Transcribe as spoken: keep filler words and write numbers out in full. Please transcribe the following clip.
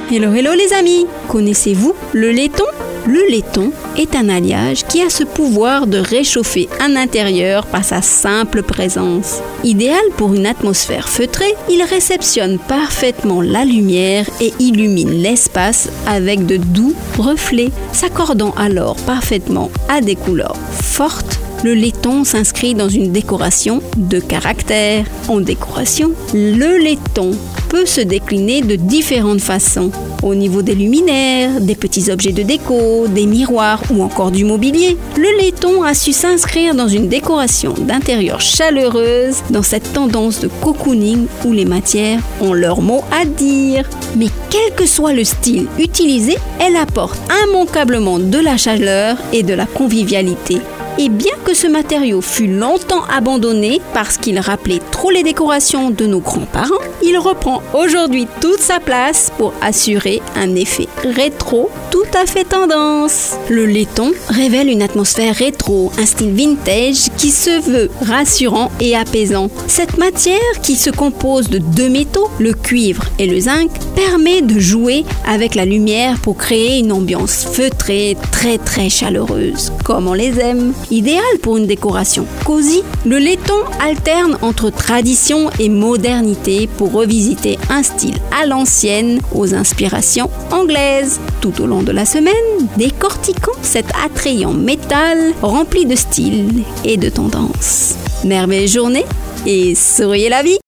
Hello, hello les amis! Connaissez-vous le laiton? Le laiton est un alliage qui a ce pouvoir de réchauffer un intérieur par sa simple présence. Idéal pour une atmosphère feutrée, il réceptionne parfaitement la lumière et illumine l'espace avec de doux reflets, s'accordant alors parfaitement à des couleurs fortes. Le laiton s'inscrit dans une décoration de caractère. En décoration, le laiton peut se décliner de différentes façons. Au niveau des luminaires, des petits objets de déco, des miroirs ou encore du mobilier, le laiton a su s'inscrire dans une décoration d'intérieur chaleureuse dans cette tendance de cocooning où les matières ont leur mot à dire. Mais quel que soit le style utilisé, elle apporte immanquablement de la chaleur et de la convivialité. Et bien que ce matériau fut longtemps abandonné parce qu'il rappelait trop les décorations de nos grands-parents, il reprend aujourd'hui toute sa place pour assurer un effet rétro tout à fait tendance. Le laiton révèle une atmosphère rétro, un style vintage qui se veut rassurant et apaisant. Cette matière qui se compose de deux métaux, le cuivre et le zinc, permet de jouer avec la lumière pour créer une ambiance feutrée, très très chaleureuse, comme on les aime. Idéal pour une décoration cosy, le laiton alterne entre tradition et modernité pour revisiter un style à l'ancienne aux inspirations anglaises. Tout au long de la semaine, décortiquons cet attrayant métal rempli de style et de tendance. Merveilleuse journée et souriez la vie!